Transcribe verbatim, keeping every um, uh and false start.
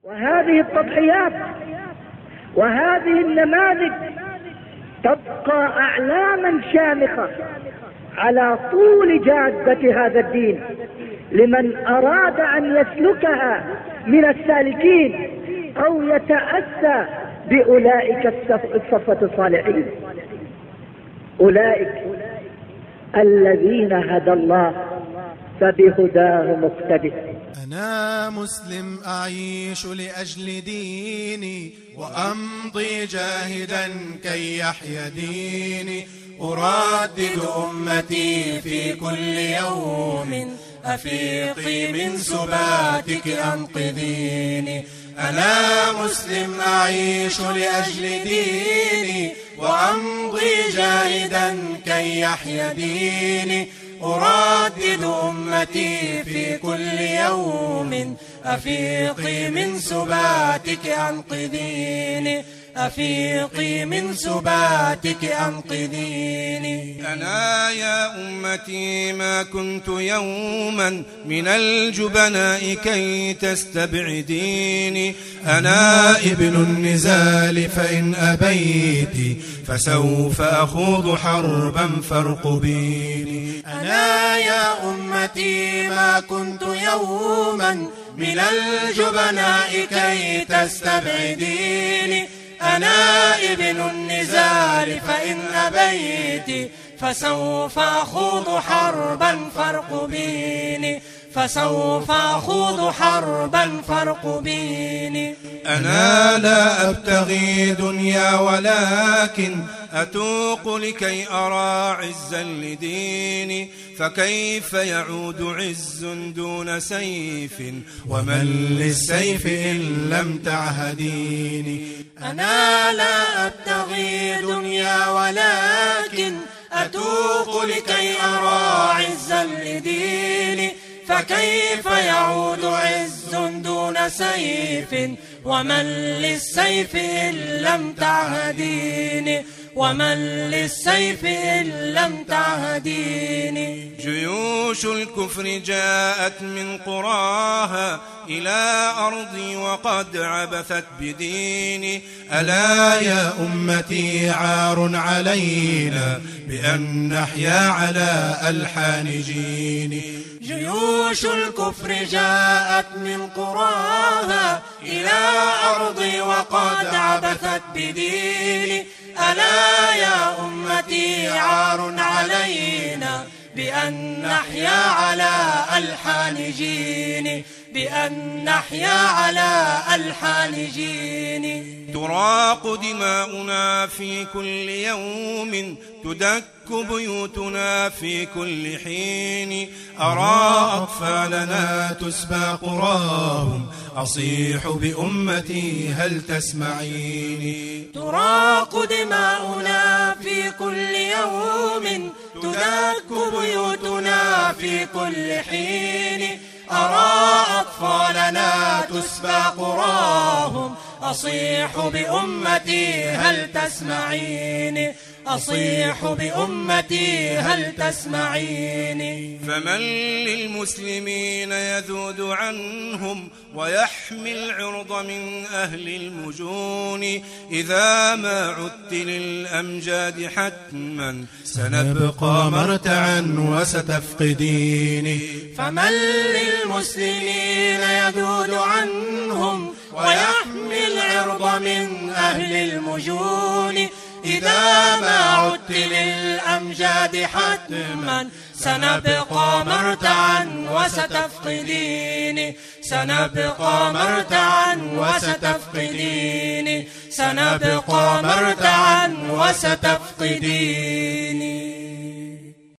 وهذه التضحيات وهذه النماذج تبقى أعلاما شامخة على طول جادة هذا الدين لمن أراد أن يسلكها من السالكين أو يتأسى بأولئك الصفة الصالحين، أولئك الذين هدى الله فبهداه مقتدئ. أنا مسلم أعيش لأجل ديني وأمضي جاهدا كي يحيا ديني، أردد أمتي في كل يوم أفيقي من سباتك أنقذيني. أنا مسلم أعيش لأجل ديني وأمضي جاهدا كي يحيا ديني، أردد أمتي في كل يوم أفيقي من سباتك أنقذيني، أفيقي من سباتك أنقذيني. أنا يا أمتي ما كنت يوما من الجبناء كي تستبعديني، أنا ابن النزال فإن أبيت فسوف أخوض حربا فارقبيني. أنا يا أمتي ما كنت يوما من الجبناء كي تستبعديني، أنا ابن النزال فإن أبيت فسوف أخوض حربا فارقبيني، فسوف أخوض حربا فارقبيني. أنا لا أبتغي دنيا ولكن أتوق لكي أرى عزا لديني، فكيف يعود عز دون سيف ومن للسيف إن لم تعهديني. أنا لا أبتغي دنيا ولكن أتوق لكي أرى عزا لديني، فكيف يعود عز دون سيف ومن للسيف إن لم تعهديني، ومن للسيف إن لم تعهديني. جيوش الكفر جاءت من قراها إلى أرضي وقد عبثت بديني، ألا يا أمتي عار علينا بأن نحيا على ألحان جيني. جيوش الكفر جاءت من قراها إلى أرضي وقد عبثت بديني، ألا يا أمتي عار علينا بأن نحيا على ألحان جيني، بأن نحيا على ألحان جيني. تراق دماؤنا في كل يوم، تدك بيوتنا في كل حين، أرى أطفالنا تسبى قراهم، أصيح بأمتي هل تسمعيني. تراق دماؤنا في كل يوم، تدك بيوتنا في كل حين، أرى أطفالنا تسبى قراهم، أصيح بأمتي هل تسمعيني، أصيح بأمتي هل تسمعيني. فمن للمسلمين يذود عنهم ويحمي العرض من أهل المجون، إذا ما عدت للأمجاد حتما سنبقى مرتعا وستفقديني. فمن للمسلمين يذود عنهم ويحمي العرض من أهل المجون، إذا ما عدت للأمجاد حتما سنبقى مرتعا وستفقديني، سنبقى مرتعا وستفقديني، سنبقى مرتعا وستفقديني.